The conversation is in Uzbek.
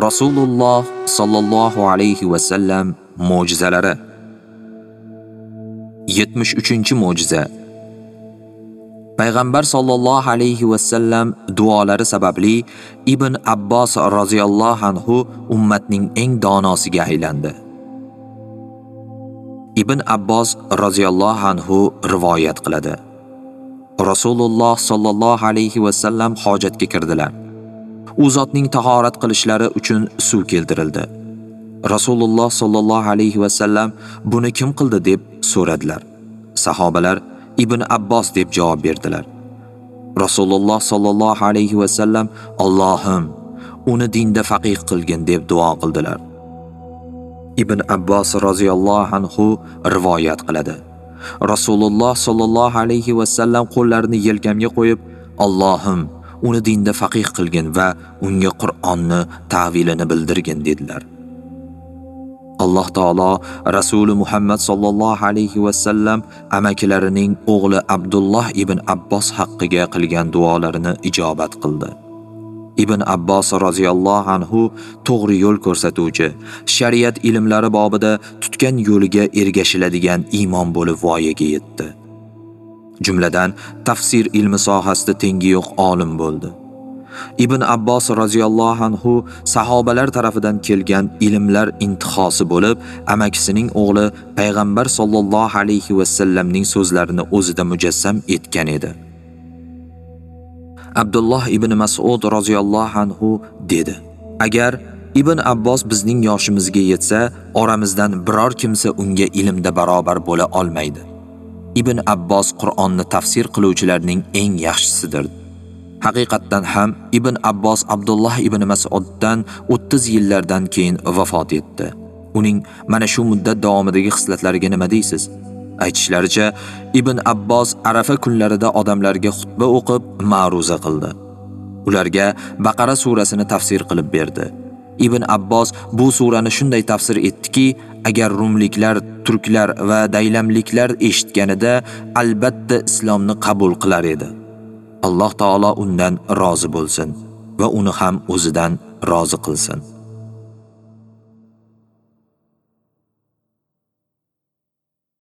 Rasululloh sallallohu alayhi va sallam mo'jizalari. 73-mo'jiza. Payg'ambar sallallohu alayhi va sallam duolari sababli Ibn Abbos roziyallohu anhu ummatning eng donosiga aylandi. Ibn Abbos roziyallohu anhu rivoyat qiladi. Rasululloh sallallohu alayhi va sallam hojatga kirdilar. U zotning tahorat qilishlari uchun suv keltirildi. Rasululloh sallallohu alayhi va sallam buni kim qildi deb so'radilar. Sahobalar Ibn Abbos deb javob berdilar. Rasululloh sallallohu alayhi va sallam Allohim uni dinda faqih qilgin deb duo qildilar. Ibn Abbos roziyallohu anhu rivoyat qiladi. Rasululloh sallallohu alayhi va sallam qo'llarini yelkamga qo'yib, Allohim uni dinda faqih qilgin va unga Qur'onni ta'vilini bildirgin dedilar. Alloh taolo Rasuli Muhammad sallallohu alayhi va sallam amakilarining o'g'li Abdulloh ibn Abbos haqqiga qilgan duolarini ijobat qildi. Ibn Abbos roziyallohu anhu to'g'ri yo'l ko'rsatuvchi, shariat ilmlari bobida tutgan yo'liga ergashiladigan imom bo'lib voyaga yetdi. Jumladan tafsir ilmi sohasida tengi yo'q olim bo'ldi. Ibn Abbos roziyallohu anhu sahobalar tarafidan kelgan ilmlar intihosi bo'lib, amakisining o'g'li payg'ambar sallallohu alayhi va sallamning so'zlarini o'zida mujassam etgan edi. Abdulloh ibn Mas'ud roziyallohu anhu dedi: Agar Ibn Abbos bizning yoshimizga yetsa, oramizdan biror kimsa unga ilmda barobar bo'la olmaydi. Ibn Abbos Qur'onni tafsir qiluvchilarning eng yaxshisidir. Haqiqatdan ham Ibn Abbos Abdulloh ibn Mas'uddan 30 yillardan keyin vafot etdi. Uning mana shu muddat davomidagi xislatlariga nima deysiz? Aytishlaricha, Ibn Abbos Arafa kunlarida odamlarga xutba o'qib, ma'ruza qildi. Ularga Baqara surasini tafsir qilib berdi. Ibn Abbos bu surani shunday tafsir etdiki, agar rumliklar, turklar va daylamliklar eshitganida albatta islomni qabul qilar edi. Alloh taolo undan rozi bo'lsin va uni ham o'zidan rozi qilsin.